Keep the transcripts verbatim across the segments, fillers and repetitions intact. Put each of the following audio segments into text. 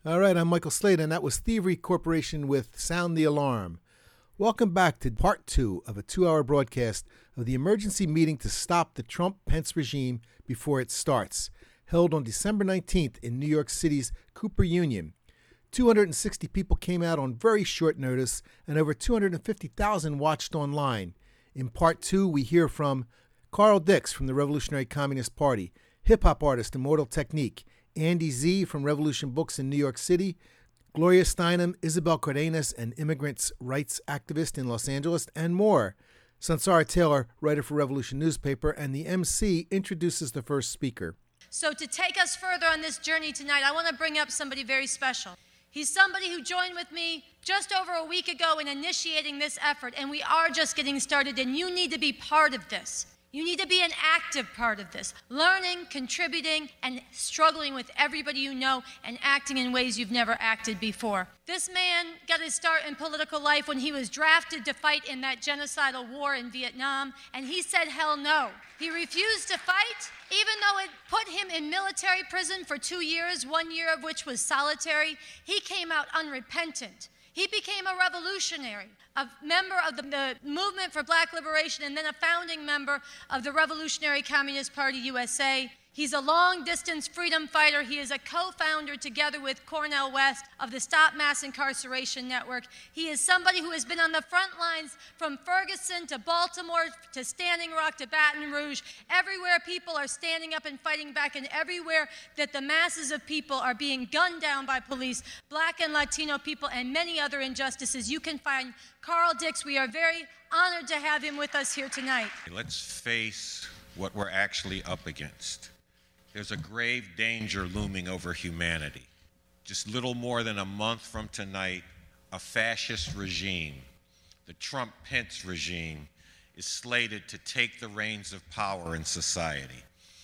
All right, I'm Michael Slade, and that was Thievery Corporation with Sound the Alarm. Welcome back to part two of a two-hour broadcast of the emergency meeting to stop the Trump-Pence regime before it starts, held on December nineteenth in New York City's Cooper Union. two hundred sixty people came out on very short notice, and over two hundred fifty thousand watched online. In part two, we hear from Carl Dix from the Revolutionary Communist Party, hip-hop artist Immortal Technique, Andy Z from Revolution Books in New York City, Gloria Steinem, Isabel Cardenas, an immigrants' rights activist in Los Angeles, and more. Sansara Taylor, writer for Revolution Newspaper, and the M C introduces the first speaker. So to take us further on this journey tonight, I want to bring up somebody very special. He's somebody who joined with me just over a week ago in initiating this effort, and we are just getting started, and you need to be part of this. You need to be an active part of this, learning, contributing, and struggling with everybody you know and acting in ways you've never acted before. This man got his start in political life when he was drafted to fight in that genocidal war in Vietnam, and he said hell no. He refused to fight, even though it put him in military prison for two years, one year of which was solitary. He came out unrepentant. He became a revolutionary, a member of the, the movement for black liberation, and then a founding member of the Revolutionary Communist Party U S A. He's a long-distance freedom fighter. He is a co-founder, together with Cornel West, of the Stop Mass Incarceration Network. He is somebody who has been on the front lines from Ferguson to Baltimore to Standing Rock to Baton Rouge. Everywhere people are standing up and fighting back, and everywhere that the masses of people are being gunned down by police, black and Latino people, and many other injustices, you can find Carl Dix. We are very honored to have him with us here tonight. Let's face what we're actually up against. There's a grave danger looming over humanity. Just little more than a month from tonight, a fascist regime, the Trump-Pence regime, is slated to take the reins of power in society,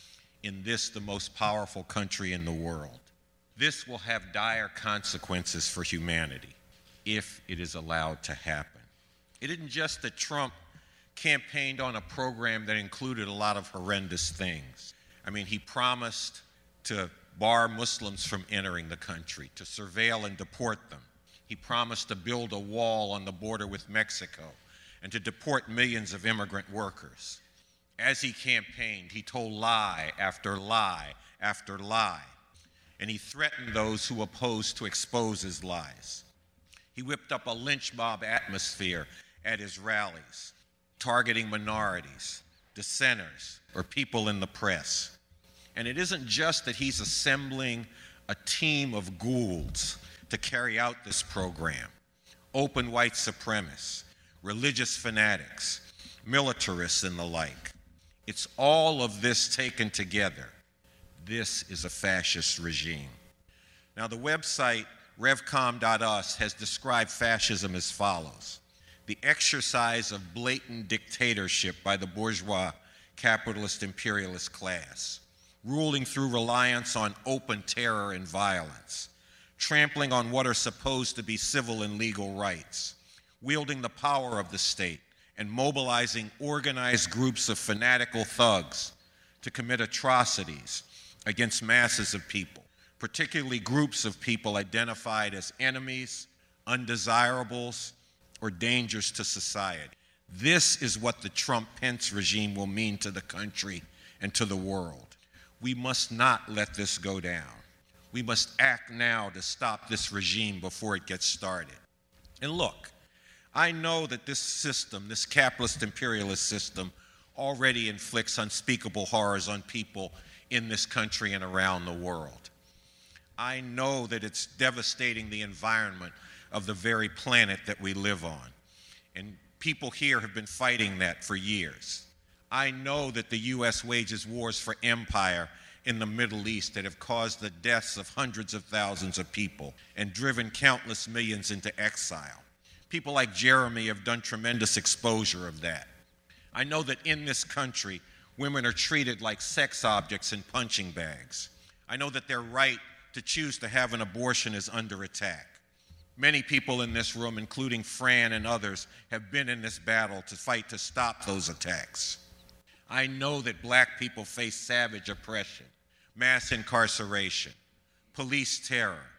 in this, the most powerful country in the world. This will have dire consequences for humanity if it is allowed to happen. It isn't just that Trump campaigned on a program that included a lot of horrendous things. I mean, he promised to bar Muslims from entering the country, to surveil and deport them. He promised to build a wall on the border with Mexico and to deport millions of immigrant workers. As he campaigned, he told lie after lie after lie, and he threatened those who opposed to expose his lies. He whipped up a lynch mob atmosphere at his rallies, targeting minorities, dissenters, or people in the press. And it isn't just that he's assembling a team of ghouls to carry out this program. Open white supremacists, religious fanatics, militarists, and the like. It's all of this taken together. This is a fascist regime. Now, the website revcom dot u s has described fascism as follows: the exercise of blatant dictatorship by the bourgeois capitalist imperialist class, ruling through reliance on open terror and violence, trampling on what are supposed to be civil and legal rights, wielding the power of the state, and mobilizing organized groups of fanatical thugs to commit atrocities against masses of people, particularly groups of people identified as enemies, undesirables, or dangers to society. This is what the Trump-Pence regime will mean to the country and to the world. We must not let this go down. We must act now to stop this regime before it gets started. And look, I know that this system, this capitalist imperialist system, already inflicts unspeakable horrors on people in this country and around the world. I know that it's devastating the environment of the very planet that we live on. And people here have been fighting that for years. I know that the U S wages wars for empire in the Middle East that have caused the deaths of hundreds of thousands of people and driven countless millions into exile. People like Jeremy have done tremendous exposure of that. I know that in this country, women are treated like sex objects in punching bags. I know that their right to choose to have an abortion is under attack. Many people in this room, including Fran and others, have been in this battle to fight to stop those attacks. I know that black people face savage oppression, mass incarceration, police terror,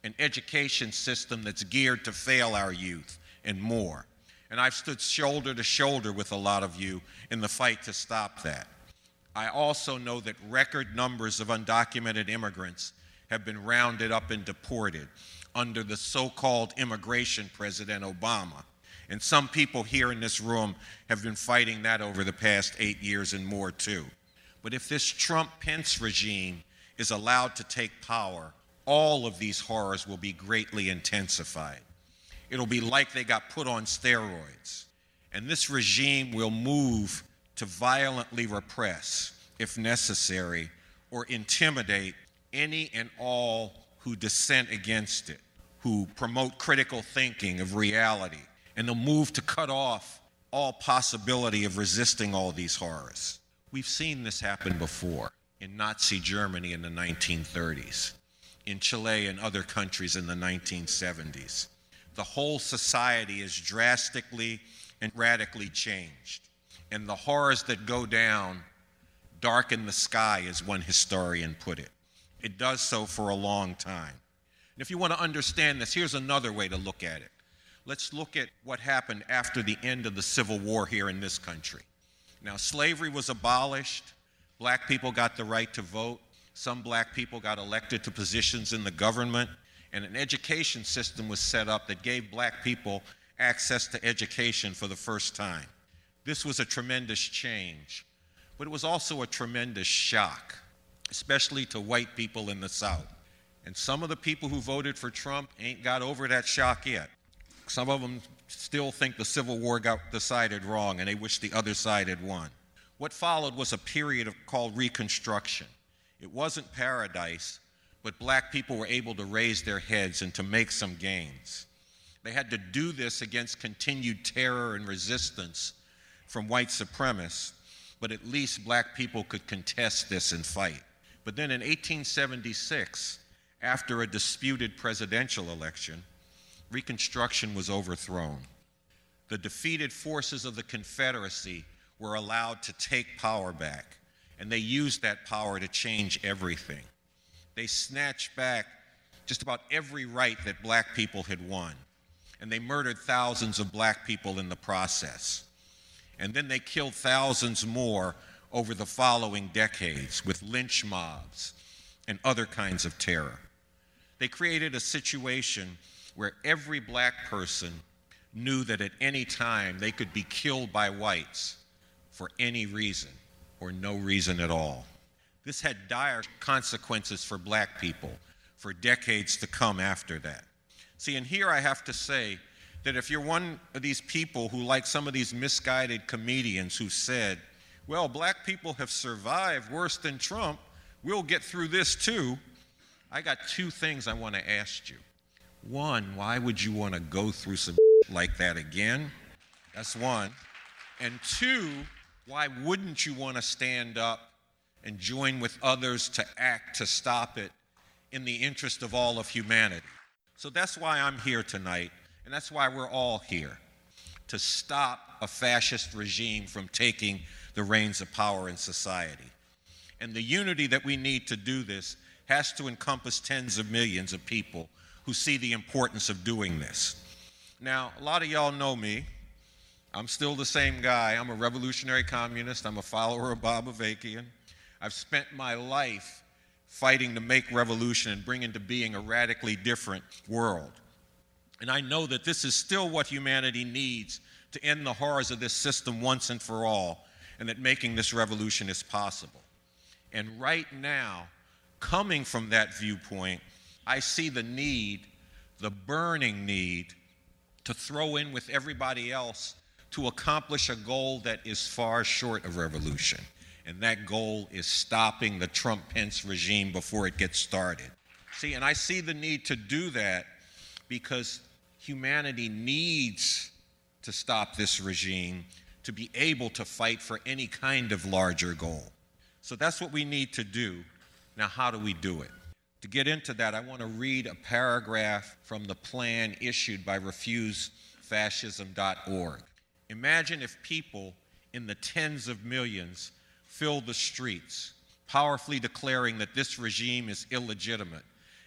an education system that's geared to fail our youth, and more. And I've stood shoulder to shoulder with a lot of you in the fight to stop that. I also know that record numbers of undocumented immigrants have been rounded up and deported under the so-called immigration President Obama. And some people here in this room have been fighting that over the past eight years and more too. But if this Trump-Pence regime is allowed to take power, all of these horrors will be greatly intensified. It'll be like they got put on steroids. And this regime will move to violently repress, if necessary, or intimidate any and all who dissent against it, who promote critical thinking of reality, and they'll move to cut off all possibility of resisting all these horrors. We've seen this happen before in Nazi Germany in the nineteen thirties, in Chile and other countries in the nineteen seventies. The whole society is drastically and radically changed. And the horrors that go down darken the sky, as one historian put it. It does so for a long time. And if you want to understand this, here's another way to look at it. Let's look at what happened after the end of the Civil War here in this country. Now, slavery was abolished. Black people got the right to vote. Some black people got elected to positions in the government. And an education system was set up that gave black people access to education for the first time. This was a tremendous change, but it was also a tremendous shock, especially to white people in the South. And some of the people who voted for Trump ain't got over that shock yet. Some of them still think the Civil War got decided wrong and they wish the other side had won. What followed was a period of, called Reconstruction. It wasn't paradise, but black people were able to raise their heads and to make some gains. They had to do this against continued terror and resistance from white supremacists, but at least black people could contest this and fight. But then in eighteen seventy-six, after a disputed presidential election, Reconstruction was overthrown. The defeated forces of the Confederacy were allowed to take power back, and they used that power to change everything. They snatched back just about every right that black people had won, and they murdered thousands of black people in the process. And then they killed thousands more over the following decades with lynch mobs and other kinds of terror. They created a situation where every black person knew that at any time they could be killed by whites for any reason or no reason at all. This had dire consequences for black people for decades to come after that. See, and here I have to say that if you're one of these people who like some of these misguided comedians who said, well, black people have survived worse than Trump, we'll get through this too, I got two things I want to ask you. One, why would you want to go through some like that again? That's one. And two, why wouldn't you want to stand up and join with others to act to stop it in the interest of all of humanity? So that's why I'm here tonight, and that's why we're all here, to stop a fascist regime from taking the reins of power in society. And the unity that we need to do this has to encompass tens of millions of people who see the importance of doing this. Now, a lot of y'all know me. I'm still the same guy. I'm a revolutionary communist. I'm a follower of Bob Avakian. I've spent my life fighting to make revolution and bring into being a radically different world. And I know that this is still what humanity needs to end the horrors of this system once and for all, and that making this revolution is possible. And right now, coming from that viewpoint, I see the need, the burning need, to throw in with everybody else to accomplish a goal that is far short of revolution. And that goal is stopping the Trump-Pence regime before it gets started. See, and I see the need to do that because humanity needs to stop this regime to be able to fight for any kind of larger goal. So that's what we need to do. Now, how do we do it? To get into that, I want to read a paragraph from the plan issued by refuse fascism dot org. Imagine if people in the tens of millions filled the streets, powerfully declaring that this regime is illegitimate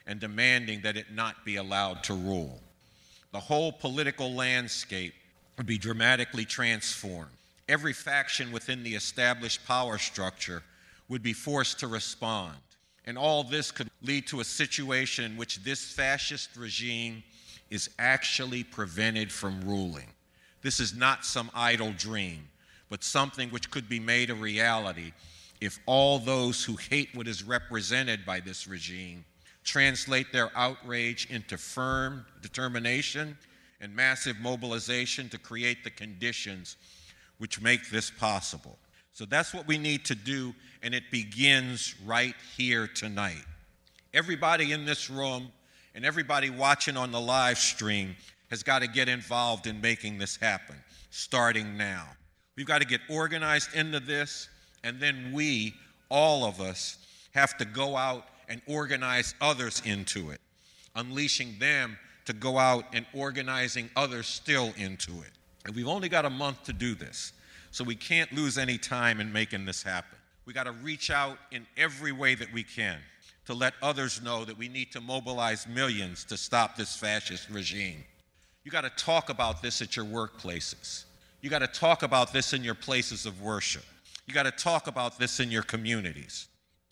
and demanding that it not be allowed to rule. The whole political landscape would be dramatically transformed. Every faction within the established power structure would be forced to respond. And all this could lead to a situation in which this fascist regime is actually prevented from ruling. This is not some idle dream, but something which could be made a reality if all those who hate what is represented by this regime translate their outrage into firm determination and massive mobilization to create the conditions which make this possible. So that's what we need to do, and it begins right here tonight. Everybody in this room and everybody watching on the live stream has got to get involved in making this happen, starting now. We've got to get organized into this, and then we, all of us, have to go out and organize others into it, unleashing them to go out and organizing others still into it. And we've only got a month to do this, so we can't lose any time in making this happen. We got to reach out in every way that we can to let others know that we need to mobilize millions to stop this fascist regime. You got to talk about this at your workplaces. You got to talk about this in your places of worship. You got to talk about this in your communities.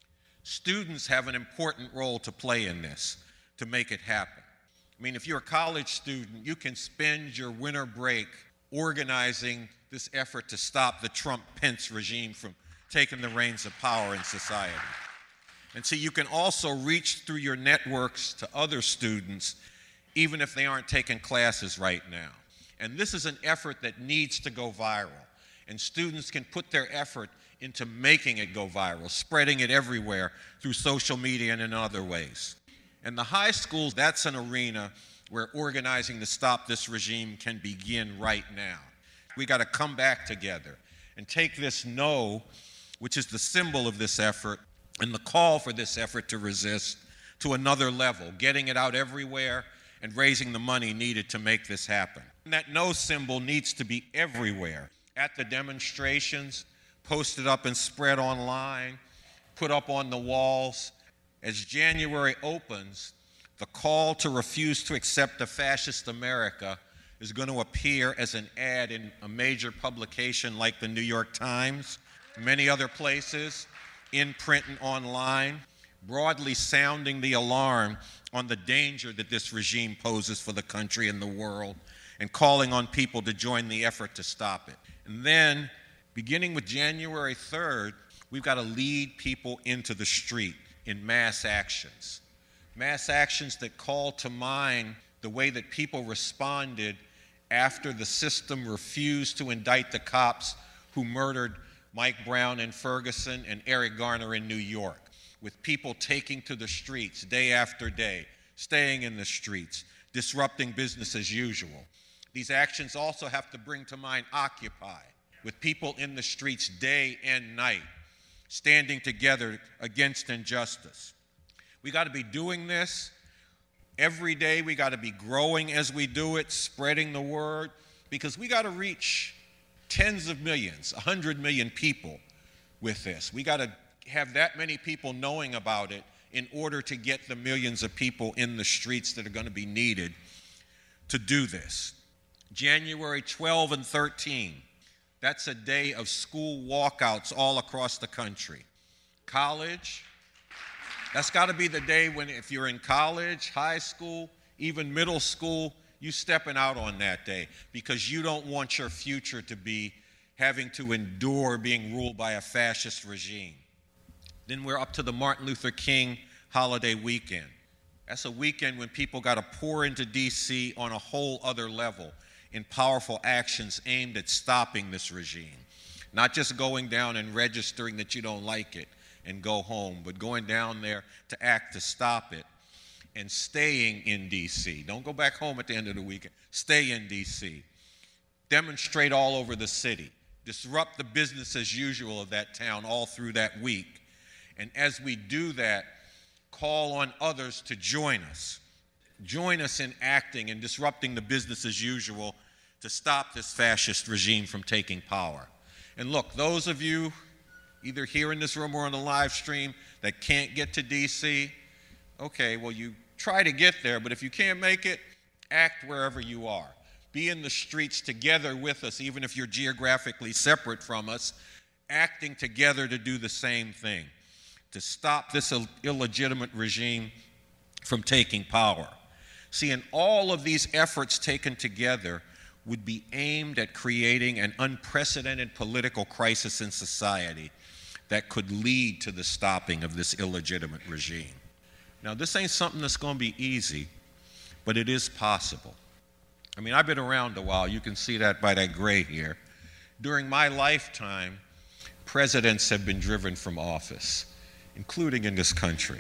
Students have an important role to play in this to make it happen. I mean, if you're a college student, you can spend your winter break organizing this effort to stop the Trump-Pence regime from taking the reins of power in society. And so you can also reach through your networks to other students, even if they aren't taking classes right now. And this is an effort that needs to go viral. And students can put their effort into making it go viral, spreading it everywhere through social media and in other ways. And the high schools, that's an arena where organizing to stop this regime can begin right now. We got to come back together and take this no, which is the symbol of this effort, and the call for this effort to resist, to another level, getting it out everywhere and raising the money needed to make this happen. And that no symbol needs to be everywhere, at the demonstrations, posted up and spread online, put up on the walls. As January opens, the call to refuse to accept a fascist America is going to appear as an ad in a major publication like the New York Times, many other places, in print and online, broadly sounding the alarm on the danger that this regime poses for the country and the world, and calling on people to join the effort to stop it. And then, beginning with January third, we've got to lead people into the street in mass actions. Mass actions that call to mind the way that people responded after the system refused to indict the cops who murdered Mike Brown in Ferguson and Eric Garner in New York, with people taking to the streets day after day, staying in the streets, disrupting business as usual. These actions also have to bring to mind Occupy, with people in the streets day and night, standing together against injustice. We got to be doing this every day. We got to be growing as we do it, spreading the word, because we got to reach tens of millions, one hundred million people with this. We got to have that many people knowing about it in order to get the millions of people in the streets that are going to be needed to do this. January twelfth and thirteenth, that's a day of school walkouts all across the country. College, that's got to be the day when, if you're in college, high school, even middle school, you stepping out on that day because you don't want your future to be having to endure being ruled by a fascist regime. Then we're up to the Martin Luther King holiday weekend. That's a weekend when people got to pour into D C on a whole other level in powerful actions aimed at stopping this regime. Not just going down and registering that you don't like it and go home, but going down there to act to stop it and staying in D C. Don't go back home at the end of the weekend. Stay in D C. Demonstrate all over the city. Disrupt the business as usual of that town all through that week. And as we do that, call on others to join us. Join us in acting and disrupting the business as usual to stop this fascist regime from taking power. And look, those of you either here in this room or on the live stream that can't get to D C, okay, well, you try to get there, but if you can't make it, act wherever you are. Be in the streets together with us, even if you're geographically separate from us, acting together to do the same thing, to stop this Ill- illegitimate regime from taking power. See, and all of these efforts taken together would be aimed at creating an unprecedented political crisis in society that could lead to the stopping of this illegitimate regime. Now, this ain't something that's going to be easy, but it is possible. I mean, I've been around a while. You can see that by that gray here. During my lifetime, presidents have been driven from office, including in this country.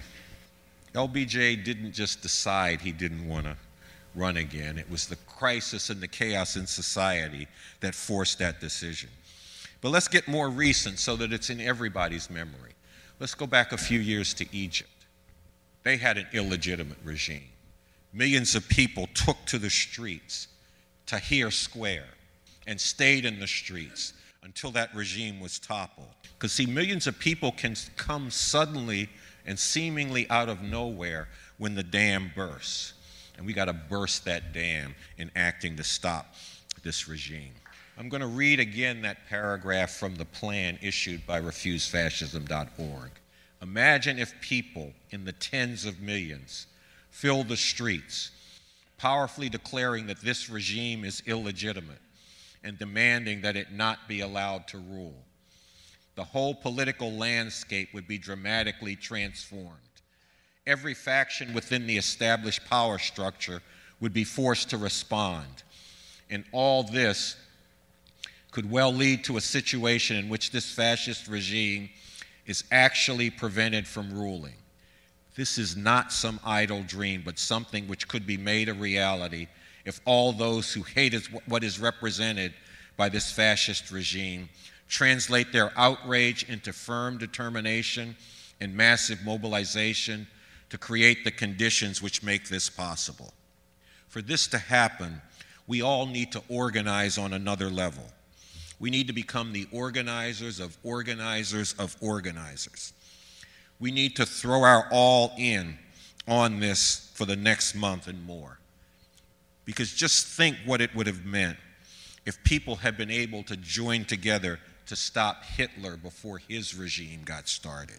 L B J didn't just decide he didn't want to run again. It was the crisis and the chaos in society that forced that decision. But let's get more recent so that it's in everybody's memory. Let's go back a few years to Egypt. They had an illegitimate regime. Millions of people took to the streets, Tahrir Square, and stayed in the streets until that regime was toppled. Because, see, millions of people can come suddenly and seemingly out of nowhere when the dam bursts. And we got to burst that dam in acting to stop this regime. I'm going to read again that paragraph from the plan issued by refuse fascism dot org. Imagine if people in the tens of millions filled the streets, powerfully declaring that this regime is illegitimate and demanding that it not be allowed to rule. The whole political landscape would be dramatically transformed. Every faction within the established power structure would be forced to respond. And all this could well lead to a situation in which this fascist regime is actually prevented from ruling. This is not some idle dream, but something which could be made a reality if all those who hate what is represented by this fascist regime translate their outrage into firm determination and massive mobilization to create the conditions which make this possible. For this to happen, we all need to organize on another level. We need to become the organizers of organizers of organizers. We need to throw our all in on this for the next month and more. Because just think what it would have meant if people had been able to join together to stop Hitler before his regime got started.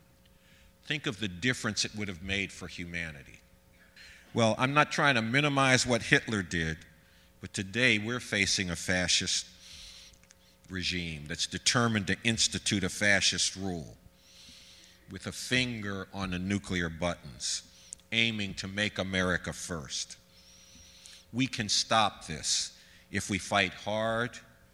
Think of the difference it would have made for humanity. Well, I'm not trying to minimize what Hitler did, but today we're facing a fascist regime that's determined to institute a fascist rule with a finger on the nuclear buttons, aiming to make America first. We can stop this if we fight hard,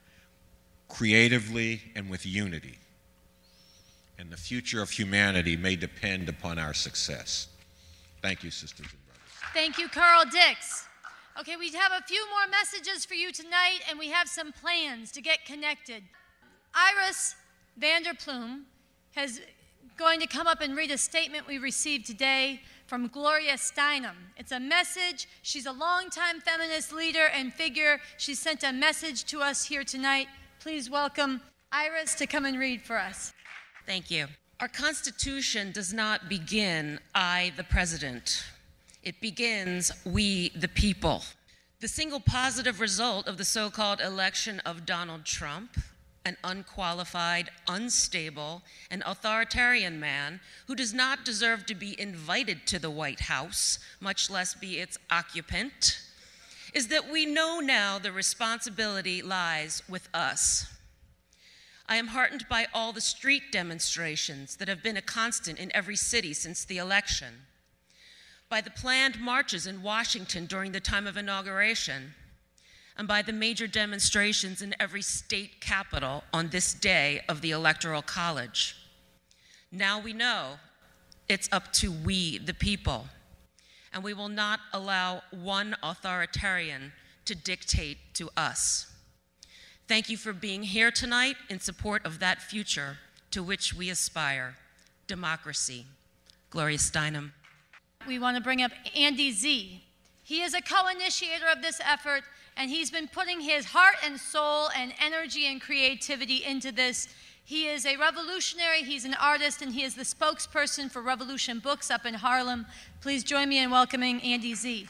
creatively, and with unity. And the future of humanity may depend upon our success. Thank you, sisters and brothers. Thank you, Carl Dix. Okay, we have a few more messages for you tonight, and we have some plans to get connected. Iris Vanderplume is going to come up and read a statement we received today from Gloria Steinem. It's a message. She's a longtime feminist leader and figure. She sent a message to us here tonight. Please welcome Iris to come and read for us. Thank you. Our Constitution does not begin, I, the President. It begins, we, the people. The single positive result of the so-called election of Donald Trump, an unqualified, unstable, and authoritarian man who does not deserve to be invited to the White House, much less be its occupant, is that we know now the responsibility lies with us. I am heartened by all the street demonstrations that have been a constant in every city since the election, by the planned marches in Washington during the time of inauguration, and by the major demonstrations in every state capital on this day of the Electoral College. Now we know it's up to we, the people, and we will not allow one authoritarian to dictate to us. Thank you for being here tonight in support of that future to which we aspire, democracy. Gloria Steinem. We want to bring up Andy Z. He is a co-initiator of this effort, and he's been putting his heart and soul and energy and creativity into this. He is a revolutionary, he's an artist, and he is the spokesperson for Revolution Books up in Harlem. Please join me in welcoming Andy Z.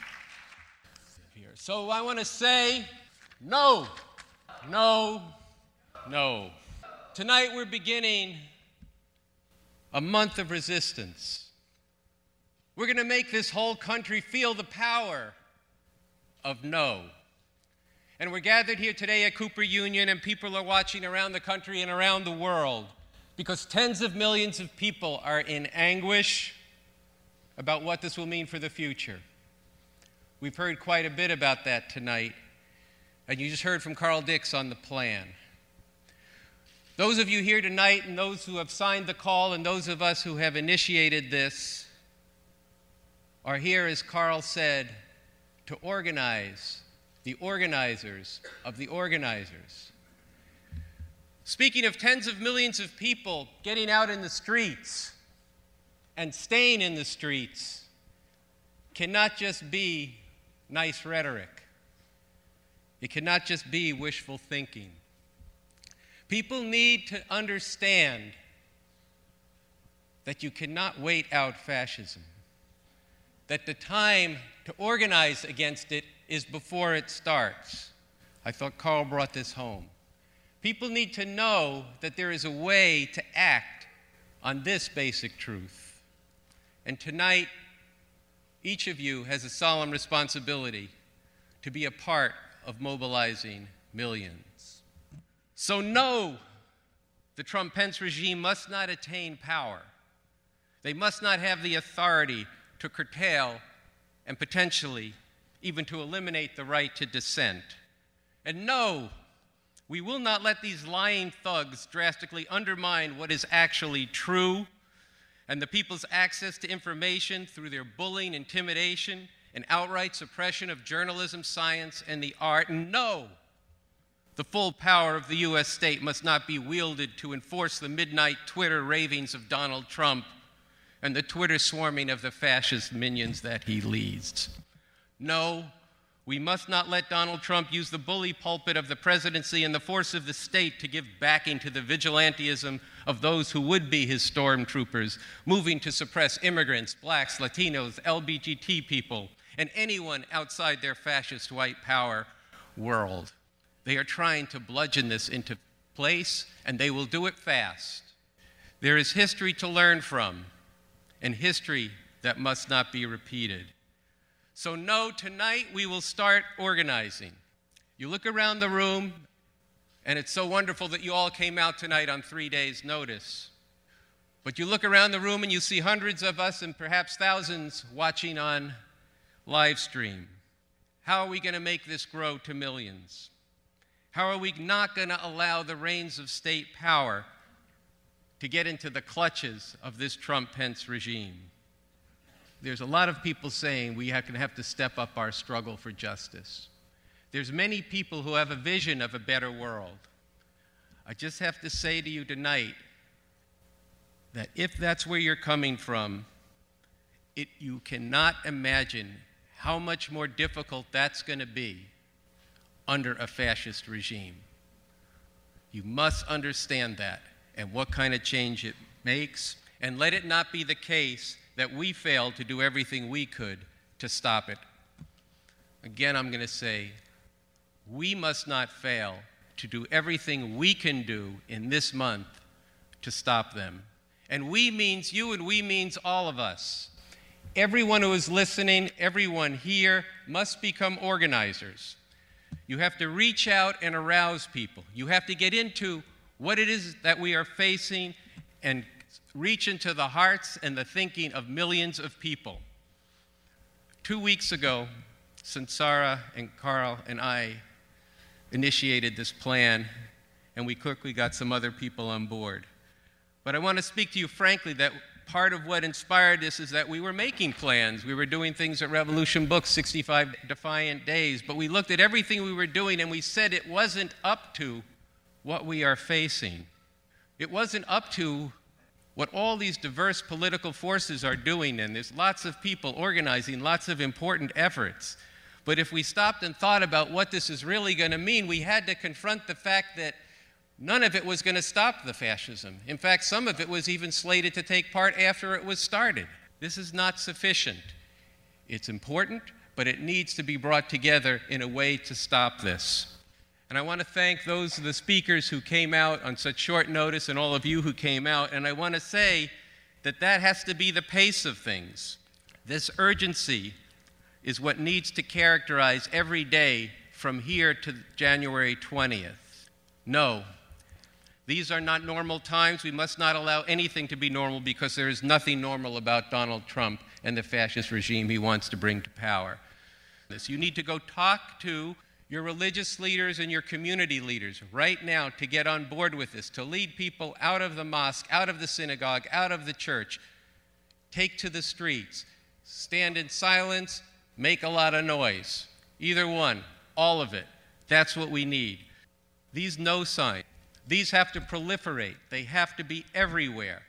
So I want to say no, no, no. Tonight we're beginning a month of resistance. We're going to make this whole country feel the power of no. And we're gathered here today at Cooper Union, and people are watching around the country and around the world because tens of millions of people are in anguish about what this will mean for the future. We've heard quite a bit about that tonight, and you just heard from Carl Dix on the plan. Those of you here tonight and those who have signed the call and those of us who have initiated this are here, as Carl said, to organize the organizers of the organizers. Speaking of tens of millions of people getting out in the streets and staying in the streets cannot just be nice rhetoric. It cannot just be wishful thinking. People need to understand that you cannot wait out fascism, that the time to organize against it is before it starts. I thought Carl brought this home. People need to know that there is a way to act on this basic truth. And tonight, each of you has a solemn responsibility to be a part of mobilizing millions. So no, the Trump-Pence regime must not attain power. They must not have the authority to curtail and potentially even to eliminate the right to dissent. And no, we will not let these lying thugs drastically undermine what is actually true and the people's access to information through their bullying, intimidation, and outright suppression of journalism, science, and the art. And no, the full power of the U S state must not be wielded to enforce the midnight Twitter ravings of Donald Trump and the Twitter swarming of the fascist minions that he leads. No, we must not let Donald Trump use the bully pulpit of the presidency and the force of the state to give backing to the vigilantism of those who would be his stormtroopers, moving to suppress immigrants, blacks, Latinos, L G B T people, and anyone outside their fascist white power world. They are trying to bludgeon this into place, and they will do it fast. There is history to learn from, and history that must not be repeated. So no, tonight we will start organizing. You look around the room, and it's so wonderful that you all came out tonight on three days' notice. But you look around the room and you see hundreds of us and perhaps thousands watching on live stream. How are we going to make this grow to millions? How are we not going to allow the reins of state power to get into the clutches of this Trump-Pence regime? There's a lot of people saying we are going to have to step up our struggle for justice. There's many people who have a vision of a better world. I just have to say to you tonight that if that's where you're coming from, it, you cannot imagine how much more difficult that's going to be under a fascist regime. You must understand that and what kind of change it makes, and let it not be the case that we failed to do everything we could to stop it. Again, I'm going to say, we must not fail to do everything we can do in this month to stop them. And we means you, and we means all of us. Everyone who is listening, everyone here, must become organizers. You have to reach out and arouse people. You have to get into what it is that we are facing and reach into the hearts and the thinking of millions of people. Two weeks ago, Sansara and Carl and I initiated this plan, and we quickly got some other people on board. But I want to speak to you frankly that part of what inspired this is that we were making plans. We were doing things at Revolution Books, sixty-five Defiant Days, but we looked at everything we were doing and we said it wasn't up to what we are facing. It wasn't up to what all these diverse political forces are doing, and there's lots of people organizing lots of important efforts. But if we stopped and thought about what this is really going to mean, we had to confront the fact that None of it was going to stop the fascism. In fact, some of it was even slated to take part after it was started. This is not sufficient. It's important, but it needs to be brought together in a way to stop this. And I want to thank those of the speakers who came out on such short notice and all of you who came out. And I want to say that that has to be the pace of things. This urgency is what needs to characterize every day from here to January twentieth. No, these are not normal times. We must not allow anything to be normal because there is nothing normal about Donald Trump and the fascist regime he wants to bring to power. You need to go talk to your religious leaders and your community leaders right now to get on board with this, to lead people out of the mosque, out of the synagogue, out of the church. Take to the streets. Stand in silence, make a lot of noise. Either one, all of it. That's what we need. These no signs, these have to proliferate. They have to be everywhere.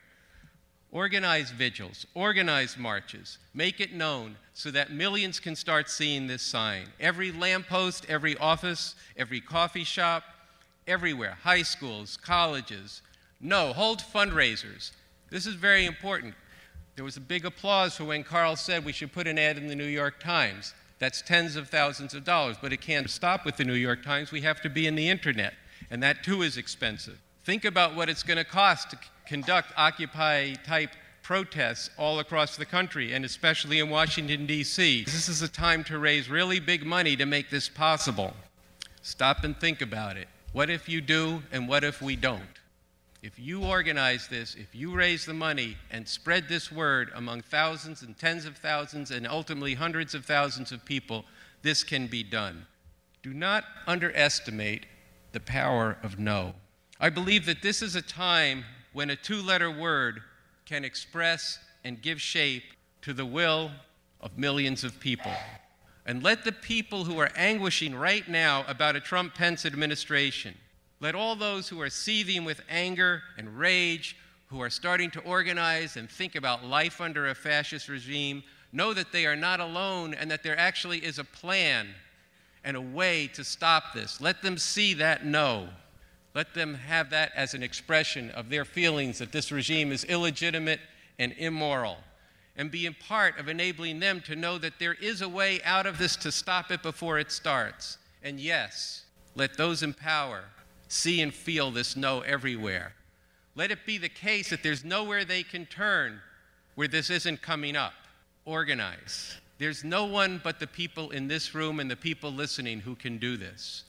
Organize vigils, organize marches, make it known so that millions can start seeing this sign. Every lamppost, every office, every coffee shop, everywhere, high schools, colleges. No, hold fundraisers. This is very important. There was a big applause for when Carl said we should put an ad in the New York Times. That's tens of thousands of dollars, but it can't stop with the New York Times. We have to be in the internet, and that too is expensive. Think about what it's going to cost to conduct Occupy-type protests all across the country, and especially in Washington, D C This is a time to raise really big money to make this possible. Stop and think about it. What if you do, and what if we don't? If you organize this, if you raise the money and spread this word among thousands and tens of thousands and ultimately hundreds of thousands of people, this can be done. Do not underestimate the power of no. I believe that this is a time when a two-letter word can express and give shape to the will of millions of people. And let the people who are anguishing right now about a Trump-Pence administration, let all those who are seething with anger and rage, who are starting to organize and think about life under a fascist regime, know that they are not alone and that there actually is a plan and a way to stop this. Let them see that no. Let them have that as an expression of their feelings that this regime is illegitimate and immoral, and be a part of enabling them to know that there is a way out of this to stop it before it starts. And yes, let those in power see and feel this no everywhere. Let it be the case that there's nowhere they can turn where this isn't coming up. Organize. There's no one but the people in this room and the people listening who can do this.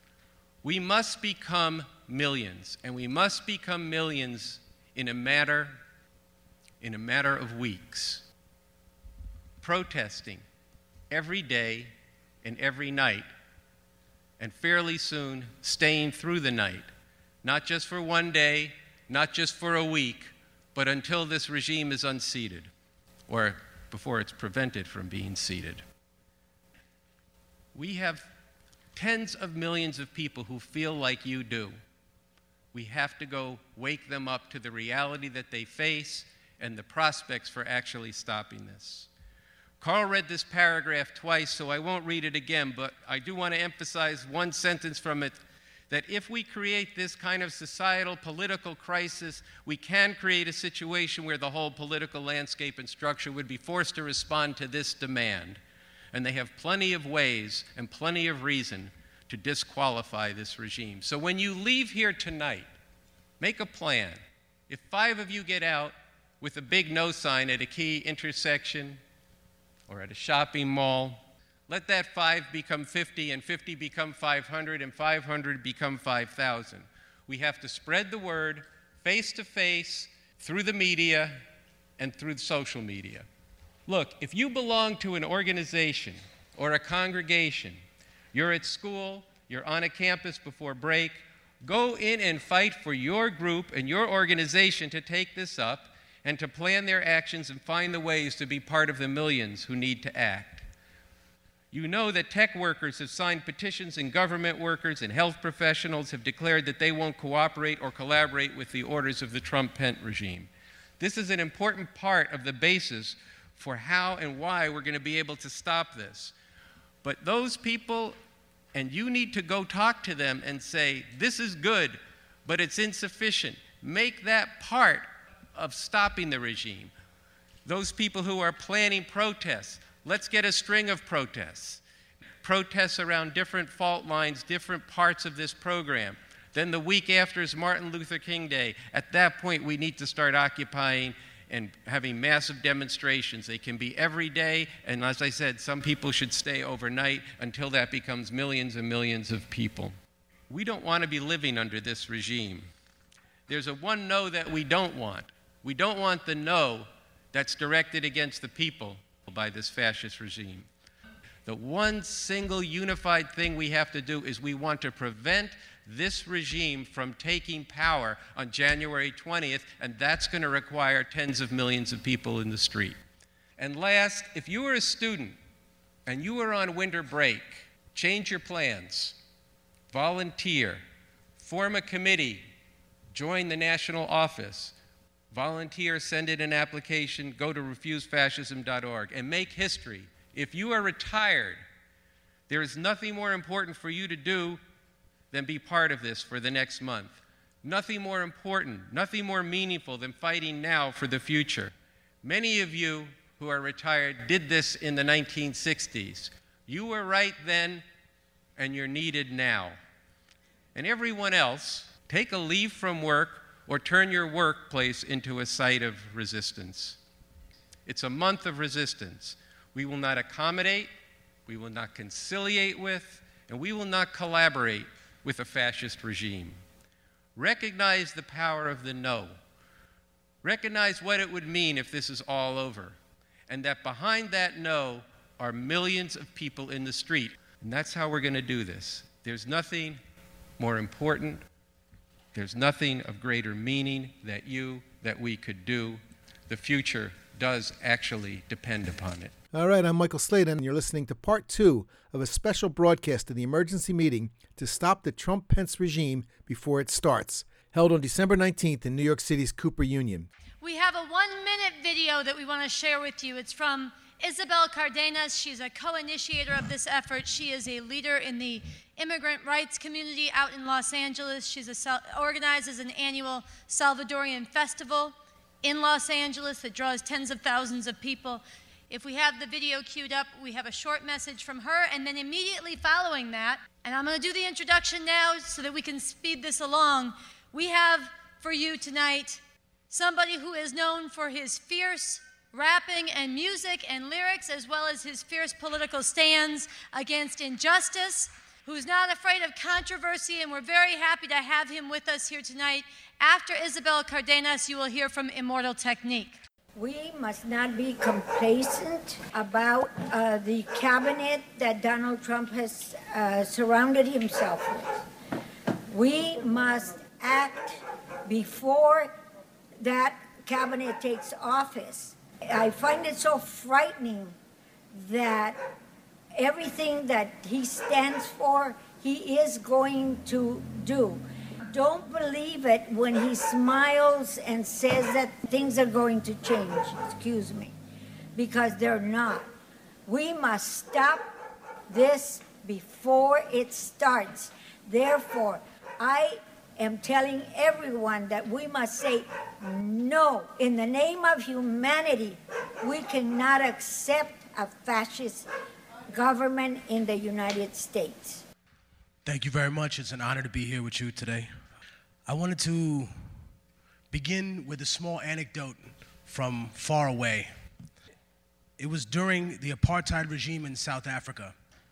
We must become millions, and we must become millions in a matter, in a matter of weeks. Protesting every day and every night, and fairly soon staying through the night, not just for one day, not just for a week, but until this regime is unseated, or before it's prevented from being seated. We have tens of millions of people who feel like you do. We have to go wake them up to the reality that they face and the prospects for actually stopping this. Carl read this paragraph twice, so I won't read it again, but I do want to emphasize one sentence from it, that if we create this kind of societal political crisis, we can create a situation where the whole political landscape and structure would be forced to respond to this demand. And they have plenty of ways and plenty of reason to disqualify this regime. So when you leave here tonight, make a plan. If five of you get out with a big no sign at a key intersection or at a shopping mall, let that five become fifty, and fifty become five hundred, and five hundred become five thousand. We have to spread the word face to face, through the media, and through social media. Look, if you belong to an organization or a congregation, you're at school, you're on a campus before break, go in and fight for your group and your organization to take this up and to plan their actions and find the ways to be part of the millions who need to act. You know that tech workers have signed petitions, and government workers and health professionals have declared that they won't cooperate or collaborate with the orders of the Trump-Pence regime. This is an important part of the basis for how and why we're going to be able to stop this. But those people, and you need to go talk to them and say, this is good, but it's insufficient. Make that part of stopping the regime. Those people who are planning protests, let's get a string of protests. Protests around different fault lines, different parts of this program. Then the week after is Martin Luther King Day. At that point, we need to start occupying and having massive demonstrations. They can be every day, and as I said, some people should stay overnight until that becomes millions and millions of people. We don't want to be living under this regime. There's a one no that we don't want. We don't want the no that's directed against the people by this fascist regime. The one single unified thing we have to do is we want to prevent this regime from taking power on January twentieth, and that's going to require tens of millions of people in the street. And last, if you were a student and you were on winter break, change your plans, volunteer, form a committee, join the national office, volunteer, send in an application, go to refuse fascism dot org, and make history. If you are retired, there is nothing more important for you to do than be part of this for the next month. Nothing more important, nothing more meaningful than fighting now for the future. Many of you who are retired did this in the nineteen sixties. You were right then, and you're needed now. And everyone else, take a leave from work or turn your workplace into a site of resistance. It's a month of resistance. We will not accommodate, we will not conciliate with, and we will not collaborate with a fascist regime. Recognize the power of the no. Recognize what it would mean if this is all over, and that behind that no are millions of people in the street. And that's how we're going to do this. There's nothing more important, there's nothing of greater meaning that you, that we could do. The future does actually depend upon it. All right, I'm Michael Sladen, and you're listening to part two of a special broadcast of the emergency meeting to stop the Trump-Pence regime before it starts, held on December nineteenth in New York City's Cooper Union. We have a one-minute video that we want to share with you. It's from Isabel Cardenas. She's a co-initiator of this effort. She is a leader in the immigrant rights community out in Los Angeles. She's a, organizes an annual Salvadorian festival in Los Angeles that draws tens of thousands of people. If we have the video queued up, we have a short message from her, and then immediately following that, and I'm going to do the introduction now so that we can speed this along, we have for you tonight somebody who is known for his fierce rapping and music and lyrics, as well as his fierce political stands against injustice, who's not afraid of controversy, and we're very happy to have him with us here tonight. After Isabel Cardenas, you will hear from Immortal Technique. We must not be complacent about uh, the cabinet that Donald Trump has uh, surrounded himself with. We must act before that cabinet takes office. I find it so frightening that everything that he stands for, he is going to do. Don't believe it when he smiles and says that things are going to change, excuse me, because they're not. We must stop this before it starts. Therefore, I am telling everyone that we must say no. In the name of humanity, we cannot accept a fascist government in the United States. Thank you very much. It's an honor to be here with you today. I wanted to begin with a small anecdote from far away. It was during the apartheid regime in South Africa,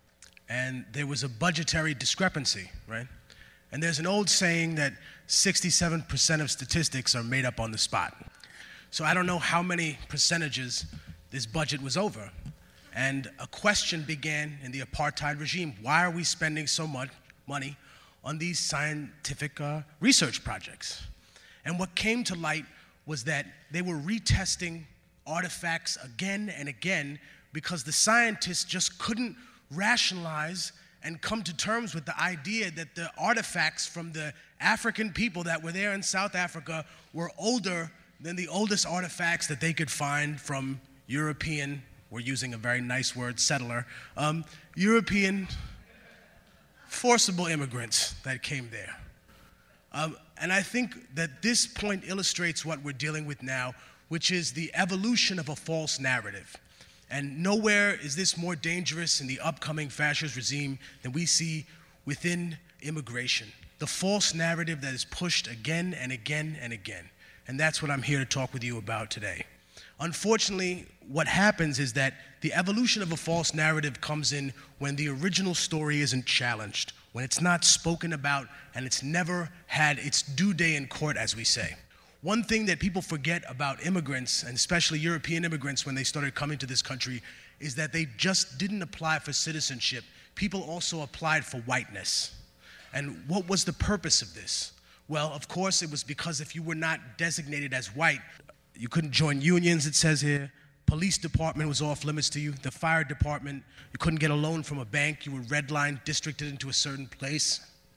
and there was a budgetary discrepancy, right? And there's an old saying that sixty-seven percent of statistics are made up on the spot. So I don't know how many percentages this budget was over. And a question began in the apartheid regime. Why are we spending so much money on these scientific uh, research projects? And what came to light was that they were retesting artifacts again and again because the scientists just couldn't rationalize and come to terms with the idea that the artifacts from the African people that were there in South Africa were older than the oldest artifacts that they could find from European, we're using a very nice word, settler, um, European forcible immigrants that came there. Um, and I think that this point illustrates what we're dealing with now, which is the evolution of a false narrative. And nowhere is this more dangerous in the upcoming fascist regime than we see within immigration. The false narrative that is pushed again and again and again. And that's what I'm here to talk with you about today. Unfortunately, what happens is that the evolution of a false narrative comes in when the original story isn't challenged, when it's not spoken about, and it's never had its due day in court, as we say. One thing that people forget about immigrants, and especially European immigrants when they started coming to this country, is that they just didn't apply for citizenship. People also applied for whiteness. And what was the purpose of this? Well, of course, it was because if you were not designated as white, you couldn't join unions, it says here. Police department was off limits to you. The fire department, you couldn't get a loan from a bank. You were redlined, districted into a certain place.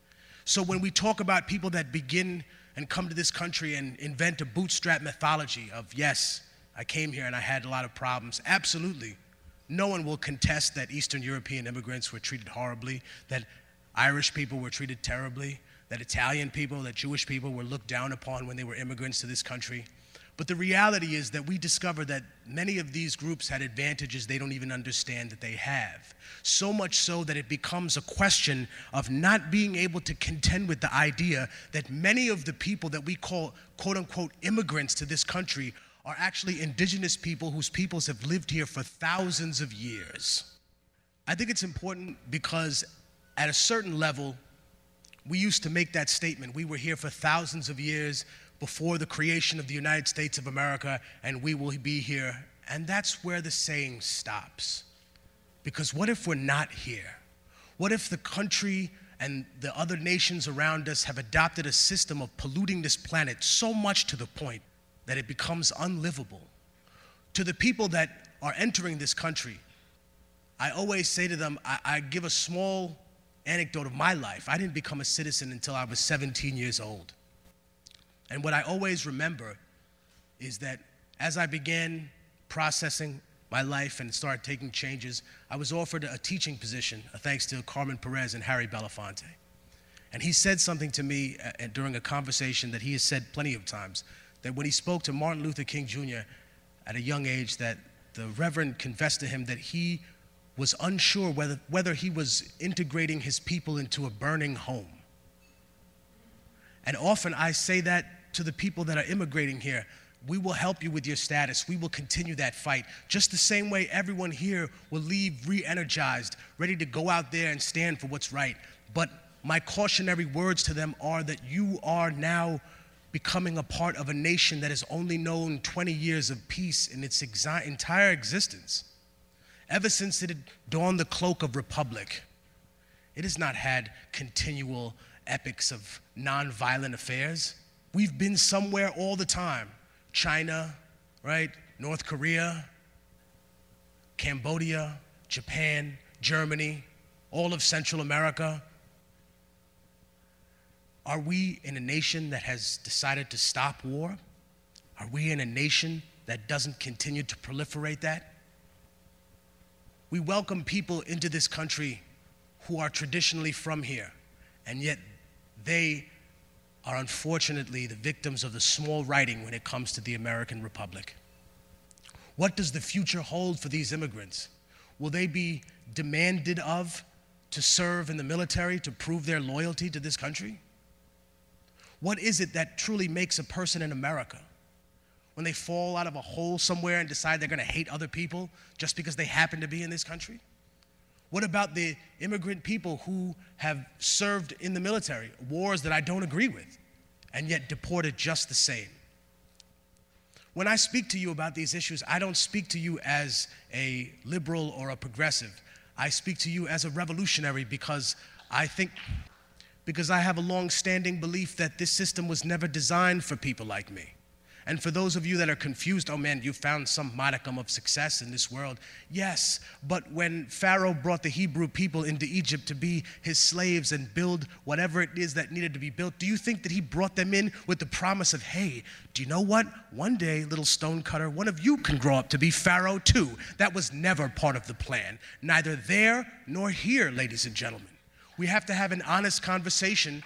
So when we talk about people that begin and come to this country and invent a bootstrap mythology of, yes, I came here and I had a lot of problems, absolutely. No one will contest that Eastern European immigrants were treated horribly, that Irish people were treated terribly, that Italian people, that Jewish people were looked down upon when they were immigrants to this country. But the reality is that we discover that many of these groups had advantages they don't even understand that they have. So much so that it becomes a question of not being able to contend with the idea that many of the people that we call quote-unquote immigrants to this country are actually indigenous people whose peoples have lived here for thousands of years. I think it's important because at a certain level, we used to make that statement. We were here for thousands of years before the creation of the United States of America, and we will be here. And that's where the saying stops. Because what if we're not here? What if the country and the other nations around us have adopted a system of polluting this planet so much to the point that it becomes unlivable? To the people that are entering this country, I always say to them, I, I give a small anecdote of my life. I didn't become a citizen until I was seventeen years old. And what I always remember is that as I began processing my life and started taking changes, I was offered a teaching position, thanks to Carmen Perez and Harry Belafonte. And he said something to me uh, during a conversation that he has said plenty of times, that when he spoke to Martin Luther King Junior at a young age, that the Reverend confessed to him that he was unsure whether, whether he was integrating his people into a burning home. And often I say that to the people that are immigrating here. We will help you with your status. We will continue that fight. Just the same way everyone here will leave re-energized, ready to go out there and stand for what's right. But my cautionary words to them are that you are now becoming a part of a nation that has only known twenty years of peace in its exi- entire existence. Ever since it donned the cloak of republic, it has not had continual epics of nonviolent affairs. We've been somewhere all the time. China, right? North Korea, Cambodia, Japan, Germany, all of Central America. Are we in a nation that has decided to stop war? Are we in a nation that doesn't continue to proliferate that? We welcome people into this country who are traditionally from here, and yet they are unfortunately the victims of the small writing when it comes to the American Republic. What does the future hold for these immigrants? Will they be demanded of to serve in the military to prove their loyalty to this country? What is it that truly makes a person in America? When they fall out of a hole somewhere and decide they're going to hate other people just because they happen to be in this country? What about the immigrant people who have served in the military, wars that I don't agree with, and yet deported just the same? When I speak to you about these issues, I don't speak to you as a liberal or a progressive. I speak to you as a revolutionary because I think, because I have a long-standing belief that this system was never designed for people like me. And for those of you that are confused, oh man, you found some modicum of success in this world. Yes, but when Pharaoh brought the Hebrew people into Egypt to be his slaves and build whatever it is that needed to be built, do you think that he brought them in with the promise of, hey, do you know what? One day, little stonecutter, one of you can grow up to be Pharaoh too. That was never part of the plan. Neither there nor here, ladies and gentlemen. We have to have an honest conversation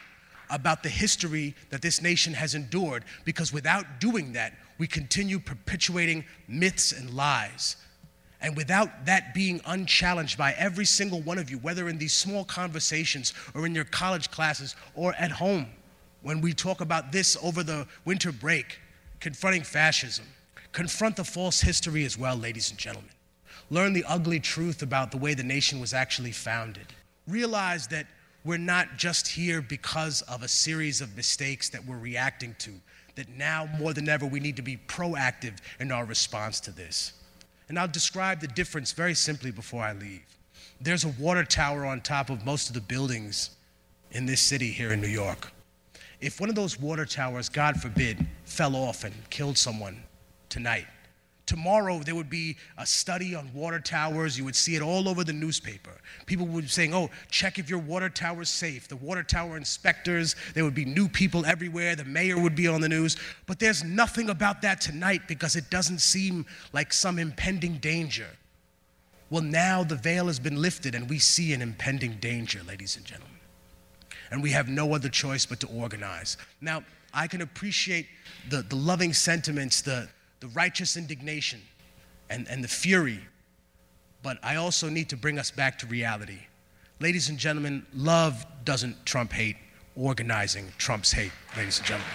about the history that this nation has endured, because without doing that, we continue perpetuating myths and lies. And without that being unchallenged by every single one of you, whether in these small conversations or in your college classes or at home, when we talk about this over the winter break, confronting fascism, confront the false history as well, ladies and gentlemen. Learn the ugly truth about the way the nation was actually founded. Realize that we're not just here because of a series of mistakes that we're reacting to, that now more than ever we need to be proactive in our response to this. And I'll describe the difference very simply before I leave. There's a water tower on top of most of the buildings in this city here in New York. If one of those water towers, God forbid, fell off and killed someone tonight, tomorrow there would be a study on water towers. You would see it all over the newspaper. People would be saying, oh, check if your water tower is safe. The water tower inspectors, there would be new people everywhere. The mayor would be on the news. But there's nothing about that tonight because it doesn't seem like some impending danger. Well, now the veil has been lifted and we see an impending danger, ladies and gentlemen. And we have no other choice but to organize. Now, I can appreciate the, the loving sentiments, the the righteous indignation, and, and the fury, but I also need to bring us back to reality. Ladies and gentlemen, love doesn't trump hate. Organizing trumps hate, ladies and gentlemen.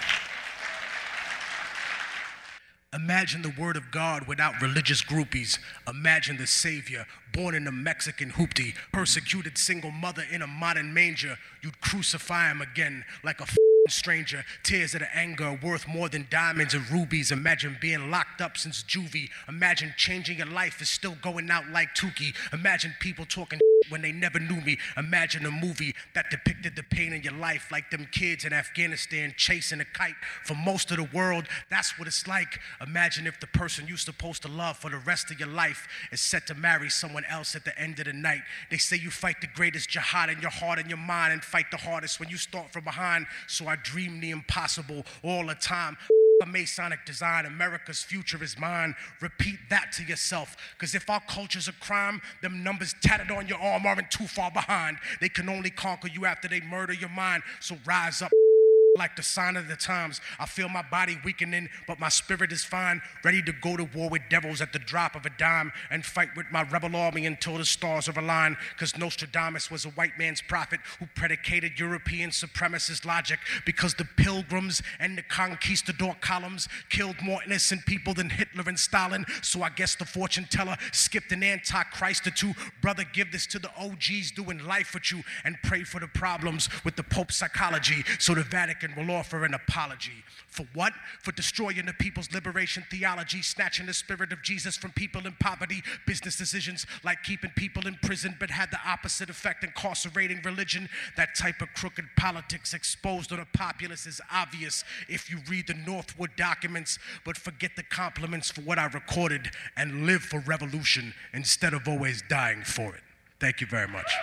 Imagine the word of God without religious groupies. Imagine the Savior, born in a Mexican hoopty, persecuted single mother in a modern manger. You'd crucify him again like a f- stranger. Tears of the anger worth more than diamonds and rubies. Imagine being locked up since juvie. Imagine changing your life is still going out like Tukey. Imagine people talking when they never knew me. Imagine a movie that depicted the pain in your life like them kids in Afghanistan chasing a kite. For most of the world, that's what it's like. Imagine if the person you're supposed to love for the rest of your life is set to marry someone else at the end of the night. They say you fight the greatest jihad in your heart and your mind and fight the hardest when you start from behind. So I dream the impossible all the time. A Masonic design, America's future is mine. Repeat that to yourself, because if our culture's a crime, them numbers tatted on your arm aren't too far behind. They can only conquer you after they murder your mind. So rise up like the sign of the times. I feel my body weakening, but my spirit is fine, ready to go to war with devils at the drop of a dime and fight with my rebel army until the stars are aligned, because Nostradamus was a white man's prophet who predicated European supremacist logic, because the pilgrims and the conquistador columns killed more innocent people than Hitler and Stalin. So I guess the fortune teller skipped an antichrist or two. Brother, give this to the O Gs doing life with you and pray for the problems with the Pope's psychology, so the Vatican will offer an apology. For what? For destroying the people's liberation theology, snatching the spirit of Jesus from people in poverty, business decisions like keeping people in prison, but had the opposite effect, incarcerating religion. That type of crooked politics exposed on the populace is obvious if you read the Northwood documents, but forget the compliments for what I recorded and live for revolution instead of always dying for it. Thank you very much.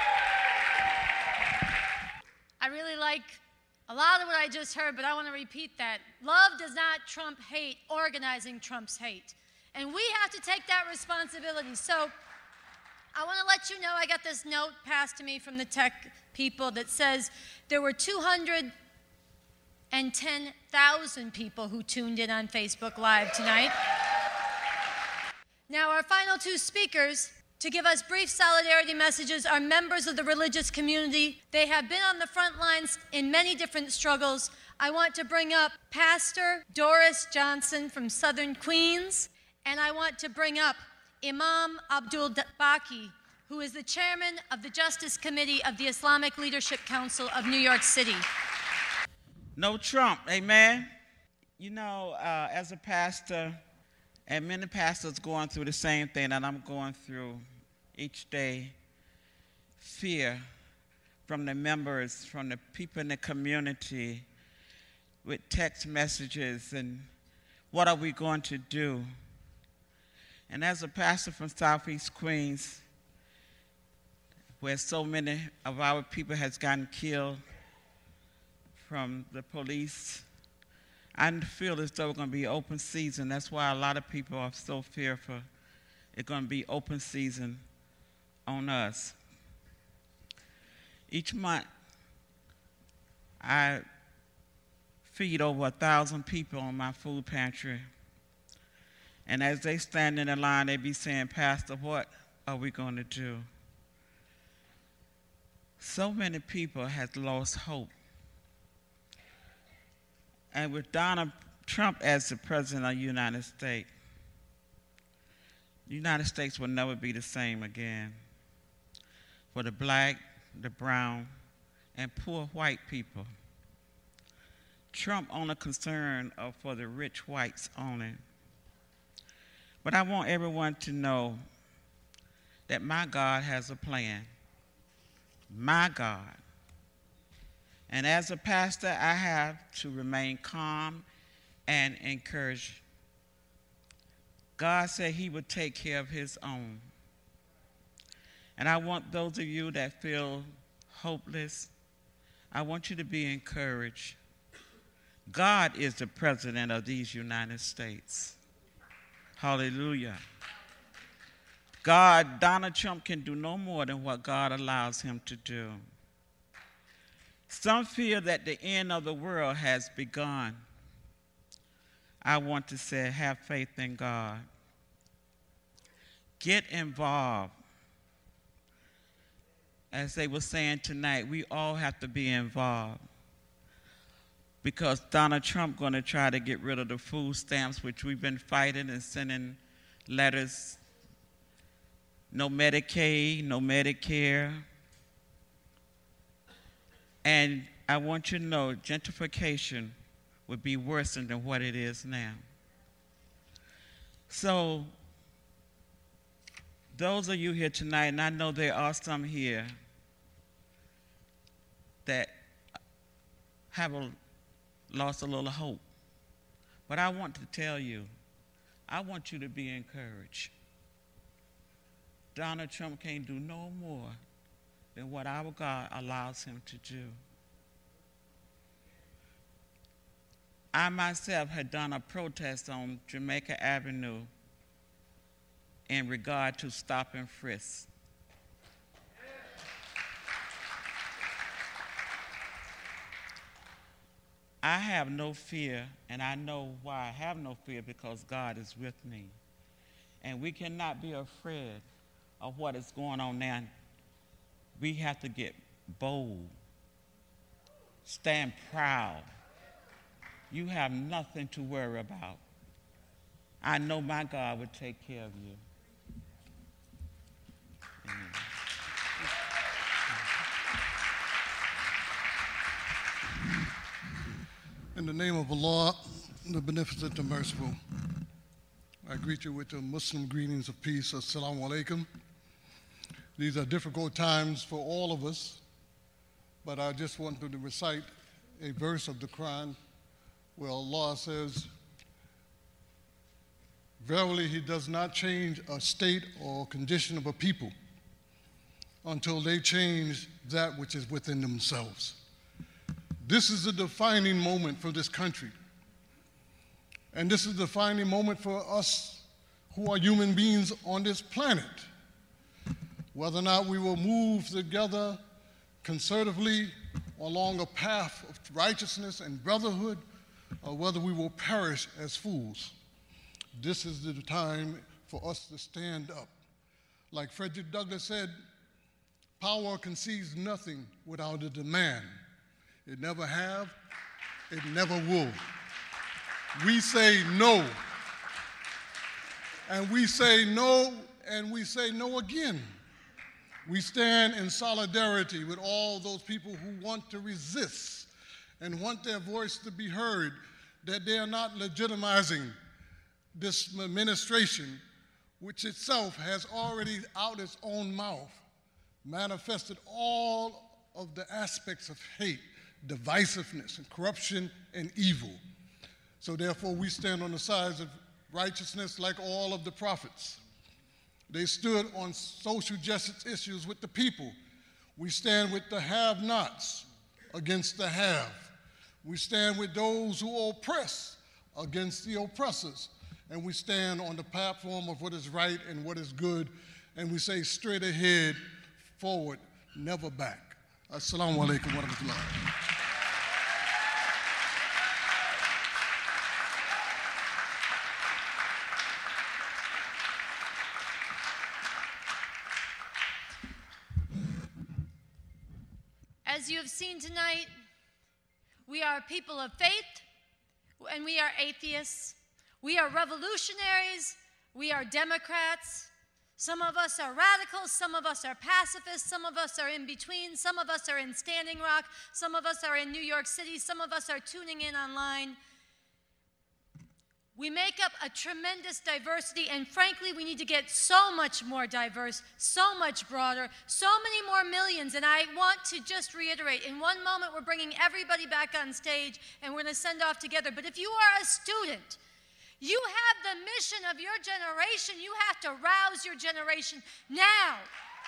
I really like a lot of what I just heard, but I want to repeat that. Love does not trump hate. Organizing trumps hate. And we have to take that responsibility. So I want to let you know, I got this note passed to me from the tech people that says there were two hundred ten thousand people who tuned in on Facebook Live tonight. Now, our final two speakers to give us brief solidarity messages are members of the religious community. They have been on the front lines in many different struggles. I want to bring up Pastor Doris Johnson from Southern Queens, and I want to bring up Imam Abdul Baki, who is the chairman of the Justice Committee of the Islamic Leadership Council of New York City. No Trump, amen. You know, uh, as a pastor, and many pastors going through the same thing that I'm going through each day, fear from the members, from the people in the community, with text messages and what are we going to do? And as a pastor from Southeast Queens, where so many of our people has gotten killed from the police, I feel as though it's going to be open season. That's why a lot of people are so fearful. It's going to be open season on us. Each month, I feed over a thousand people on my food pantry. And as they stand in the line, they be saying, Pastor, what are we going to do? So many people have lost hope. And with Donald Trump as the president of the United States, the United States will never be the same again. For the black, the brown, and poor white people. Trump only concern of for the rich whites only. But I want everyone to know that my God has a plan. My God. And as a pastor, I have to remain calm and encourage. God said he would take care of his own. And I want those of you that feel hopeless, I want you to be encouraged. God is the president of these United States. Hallelujah. God, Donald Trump can do no more than what God allows him to do. Some feel that the end of the world has begun. I want to say, have faith in God. Get involved. As they were saying tonight, we all have to be involved. Because Donald Trump going to try to get rid of the food stamps, which we've been fighting and sending letters. No Medicaid, no Medicare. And I want you to know gentrification would be worse than what it is now. So those of you here tonight, and I know there are some here that have a, lost a little hope. But I want to tell you, I want you to be encouraged. Donald Trump can't do no more than what our God allows him to do. I myself had done a protest on Jamaica Avenue in regard to stop and frisk. I have no fear, and I know why I have no fear, because God is with me. And we cannot be afraid of what is going on now. We have to get bold, stand proud. You have nothing to worry about. I know my God will take care of you. Amen. In the name of Allah, the Beneficent and Merciful, I greet you with the Muslim greetings of peace. Assalamu alaikum. These are difficult times for all of us, but I just wanted to recite a verse of the Quran where Allah says, verily he does not change a state or condition of a people until they change that which is within themselves. This is a defining moment for this country. And this is a defining moment for us who are human beings on this planet. Whether or not we will move together concertedly along a path of righteousness and brotherhood, or whether we will perish as fools. This is the time for us to stand up. Like Frederick Douglass said, power concedes nothing without a demand. It never have, it never will. We say no. And we say no, and we say no again. We stand in solidarity with all those people who want to resist and want their voice to be heard, that they are not legitimizing this administration, which itself has already out its own mouth manifested all of the aspects of hate, divisiveness, and corruption and evil. So therefore we stand on the sides of righteousness like all of the prophets. They stood on social justice issues with the people. We stand with the have-nots against the have. We stand with those who oppress against the oppressors. And we stand on the platform of what is right and what is good. And we say straight ahead, forward, never back. Assalamu alaikum wa rahmatullah. As you have seen tonight, we are people of faith, and we are atheists. We are revolutionaries. We are Democrats. Some of us are radicals. Some of us are pacifists. Some of us are in between. Some of us are in Standing Rock. Some of us are in New York City. Some of us are tuning in online. We make up a tremendous diversity, and frankly, we need to get so much more diverse, so much broader, so many more millions. And I want to just reiterate, in one moment, we're bringing everybody back on stage, and we're going to send off together. But if you are a student, you have the mission of your generation. You have to rouse your generation now.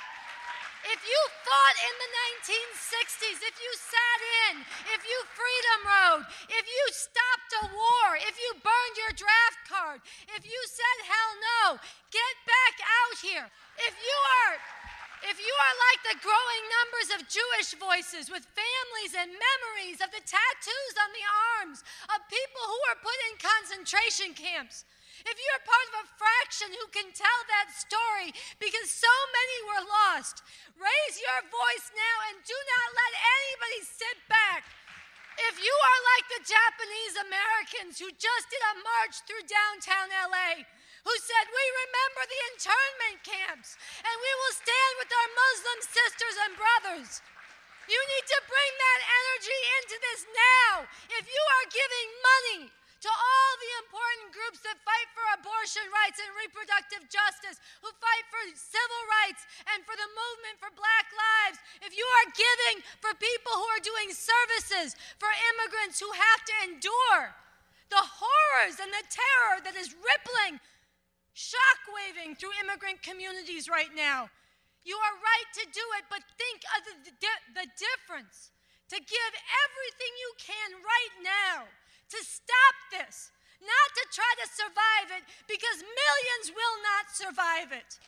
If you fought in the nineteen sixties, if you sat in, if you freedom rode, if you stopped a war, if you burned your draft card, if you said hell no, get back out here. If you are, if you are like the growing numbers of Jewish voices with families and memories of the tattoos on the arms of people who were put in concentration camps, if you're part of a fraction who can tell that story because so many were lost, raise your voice now and do not let anybody sit back. If you are like the Japanese Americans who just did a march through downtown L A, who said, we remember the internment camps and we will stand with our Muslim sisters and brothers, you need to bring that energy into this now. If you are giving money to all the important groups that fight for abortion rights and reproductive justice, who fight for civil rights and for the movement for black lives, if you are giving for people who are doing services for immigrants who have to endure the horrors and the terror that is rippling, shockwaving through immigrant communities right now, you are right to do it, but think of the, di- the difference. To give everything you can right now to stop this, not to try to survive it, because millions will not survive it.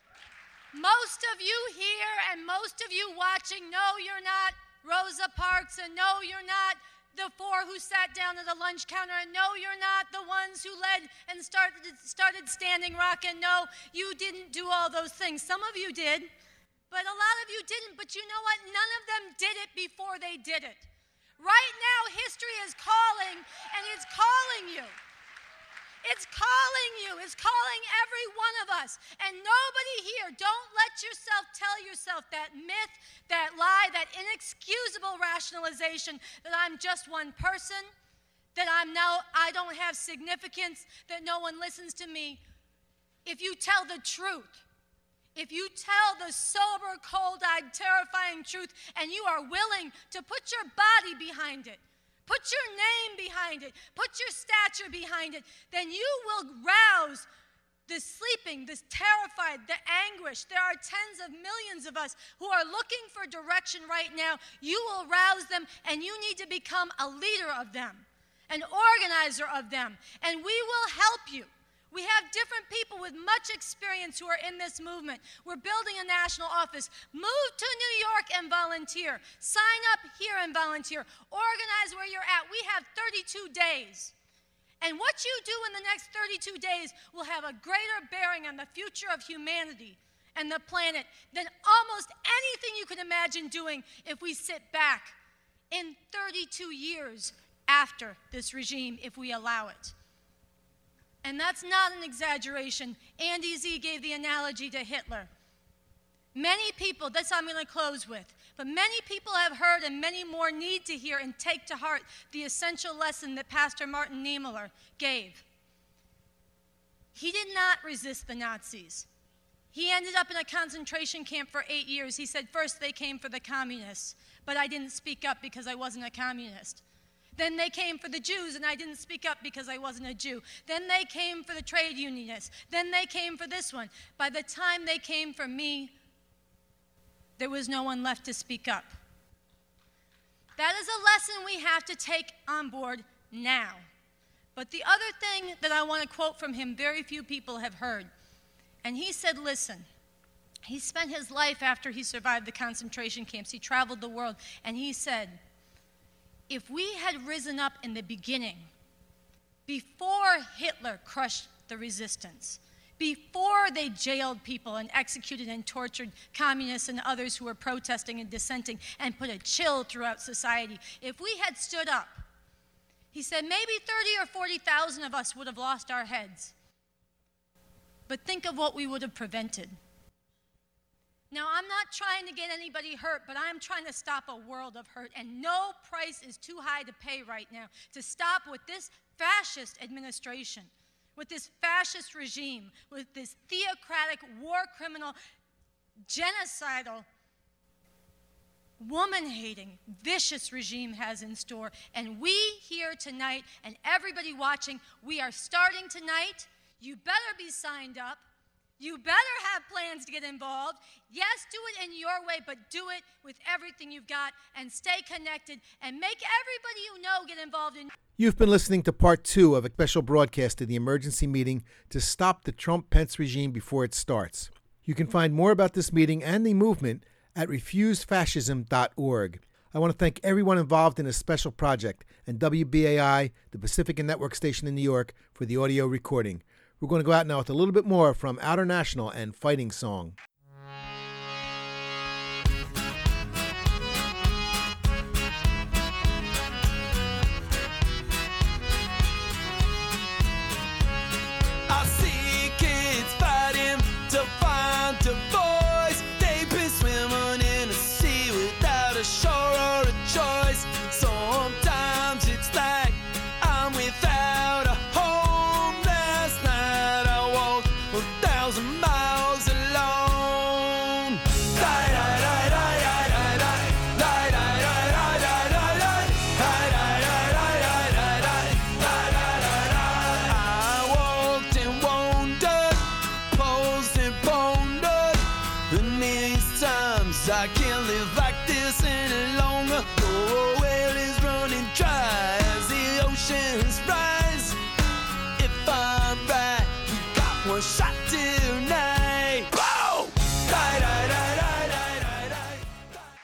Most of you here and most of you watching know you're not Rosa Parks, and no, you're not the four who sat down at the lunch counter, and no, you're not the ones who led and started, started Standing Rock, and no, you didn't do all those things. Some of you did, but a lot of you didn't. But you know what? None of them did it before they did it. Right now, history is calling, and it's calling you. It's calling you. It's calling every one of us. And nobody here, don't let yourself tell yourself that myth, that lie, that inexcusable rationalization that I'm just one person, that I'm now, I don't have significance, that no one listens to me. If you tell the truth, if you tell the sober, cold-eyed, terrifying truth, and you are willing to put your body behind it, put your name behind it, put your stature behind it, then you will rouse the sleeping, the terrified, the anguish. There are tens of millions of us who are looking for direction right now. You will rouse them, and you need to become a leader of them, an organizer of them, and we will help you. We have different people with much experience who are in this movement. We're building a national office. Move to New York and volunteer. Sign up here and volunteer. Organize where you're at. We have thirty-two days. And what you do in the next thirty-two days will have a greater bearing on the future of humanity and the planet than almost anything you can imagine doing if we sit back in thirty-two years after this regime, if we allow it. And that's not an exaggeration. Andy Z gave the analogy to Hitler. Many people, that's what I'm going to close with, but many people have heard and many more need to hear and take to heart the essential lesson that Pastor Martin Niemöller gave. He did not resist the Nazis. He ended up in a concentration camp for eight years. He said, first they came for the communists, but I didn't speak up because I wasn't a communist. Then they came for the Jews, and I didn't speak up because I wasn't a Jew. Then they came for the trade unionists. Then they came for this one. By the time they came for me, there was no one left to speak up. That is a lesson we have to take on board now. But the other thing that I want to quote from him, very few people have heard. And he said, listen, he spent his life after he survived the concentration camps. He traveled the world, and he said, if we had risen up in the beginning, before Hitler crushed the resistance, before they jailed people and executed and tortured communists and others who were protesting and dissenting and put a chill throughout society. If we had stood up, he said maybe thirty or forty thousand of us would have lost our heads. But think of what we would have prevented. Now, I'm not trying to get anybody hurt, but I'm trying to stop a world of hurt, and no price is too high to pay right now to stop with this fascist administration, with this fascist regime, with this theocratic, war criminal, genocidal, woman-hating, vicious regime has in store. And we here tonight, and everybody watching, we are starting tonight. You better be signed up. You better have plans to get involved. Yes, do it in your way, but do it with everything you've got, and stay connected, and make everybody you know get involved in. You've been listening to part two of a special broadcast of the emergency meeting to stop the Trump-Pence regime before it starts. You can find more about this meeting and the movement at refuse fascism dot org. I want to thank everyone involved in this special project, and W B A I, the Pacifica Network station in New York, for the audio recording. We're going to go out now with a little bit more from Outer National and Fighting Song. I see kids fighting to find a voice. They've been swimming in the sea without a shore or a choice. Sometimes it's like I'm without a home. Last night I walked a thousand miles alone. Die, die, die, die, die, die, die. Die, die, die, die, die, die, die. Die, die, die, die, die, die, die. Die, die, die, die. I walked and wandered, posed and pondered. And these times I can't live like this any longer. The well is running dry as the oceans rise. If I'm right, we got one shot